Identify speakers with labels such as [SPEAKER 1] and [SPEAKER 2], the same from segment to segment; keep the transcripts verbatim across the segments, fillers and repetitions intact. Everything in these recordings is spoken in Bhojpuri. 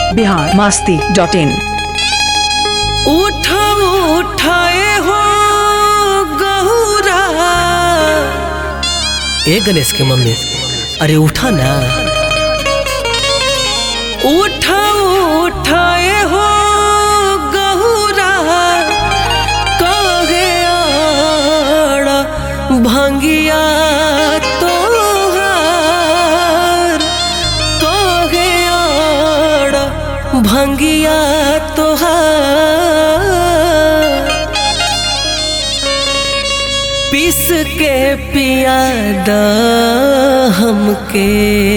[SPEAKER 1] Bihar Masti dot in.
[SPEAKER 2] उठा उठाए हो गहुरा। ए गणेश के मम्मी, अरे उठा ना। उठा उठाए हो गहुरा, कहे आड़ भंगिया तोहार, कहे आड़ भंगिया तोहार। पीस के पियादा हमके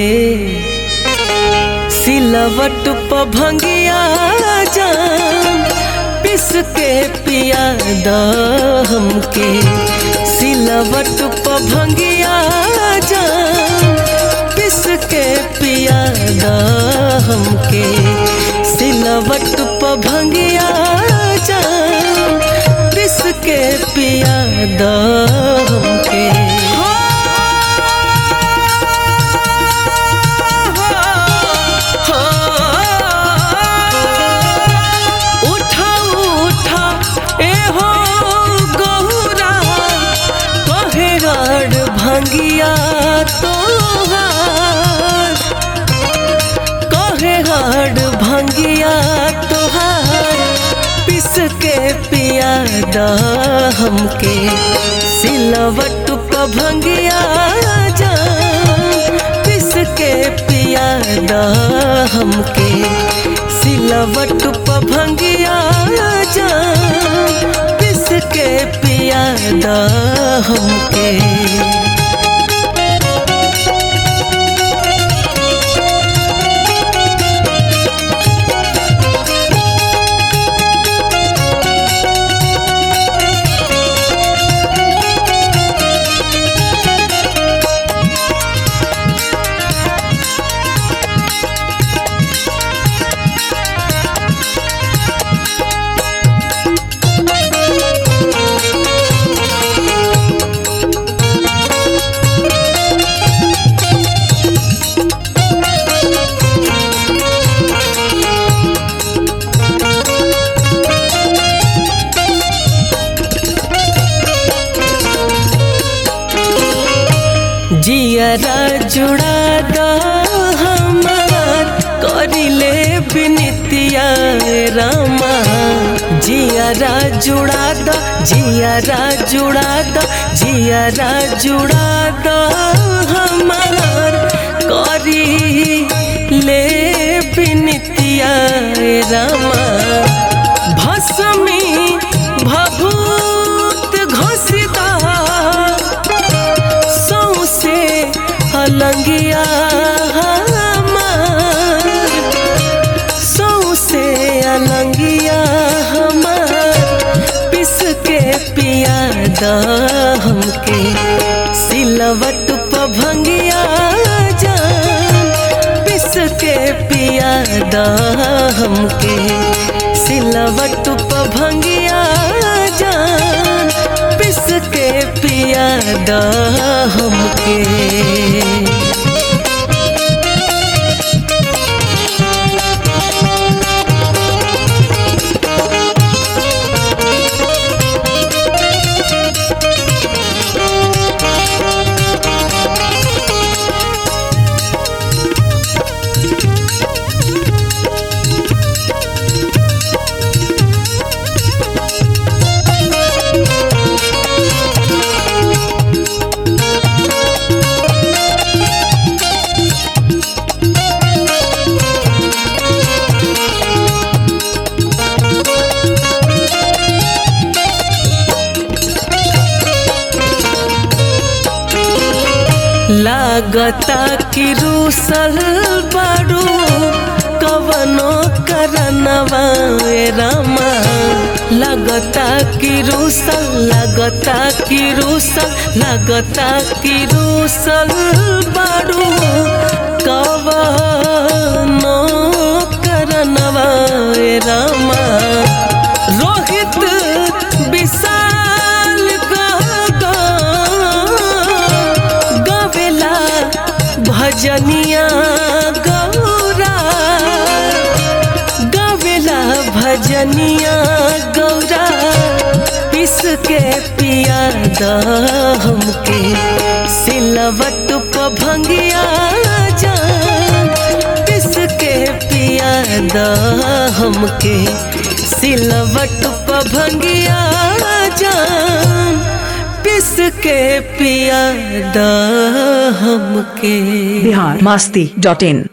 [SPEAKER 2] सिलवट प भंगिया जान। पीस के पियादा हमके सिलवट प भंगिया जान। पीस के पियादा हमके सिलवट प भंगिया जान। पीस के पियादा हमके। उठा उठा ए हो गहुरा, कहे आड़ भंगिया तोहार, कहे आड़ भंगिया तोहार। पीस के पियादा हमके सिलवट प भंगिया जान। पीस के पियादा हमके सिलवट प भंगिया जान। पीस के पियादा हमके। जियरा जुड़ा दा हमार, करिले बिनतिया रामा। जियरा जुड़ा दा, जियरा जुड़ा दा, जियरा जुड़ा दा हमार, करिले बिनतिया रामा। भस्मी भभूत घसिदा सौसे अलंगिया हमार, सौसे अलंगिया हमार। पीस के पियादा हमके सिलवट प भंगिया जान। पीस के पियादा हमके सिलवट प भंगिया जान। पीस के पियादा हमके। लागता कि रूसल बारू कवनो करनवा रामा। लगता कि रूसल, लगता कि रूसल, लगता कि रूसल बारू कवनो करनवा रामा। रोहित विशाल गवेला भजनिया गौरा। के पिया दा हमके सिलवट प भंगिया जान पिस के पिया दा हमके सिलवट प भंगिया जान पिस के पिया दा हमके।
[SPEAKER 1] बिहार मस्ती डॉट इन।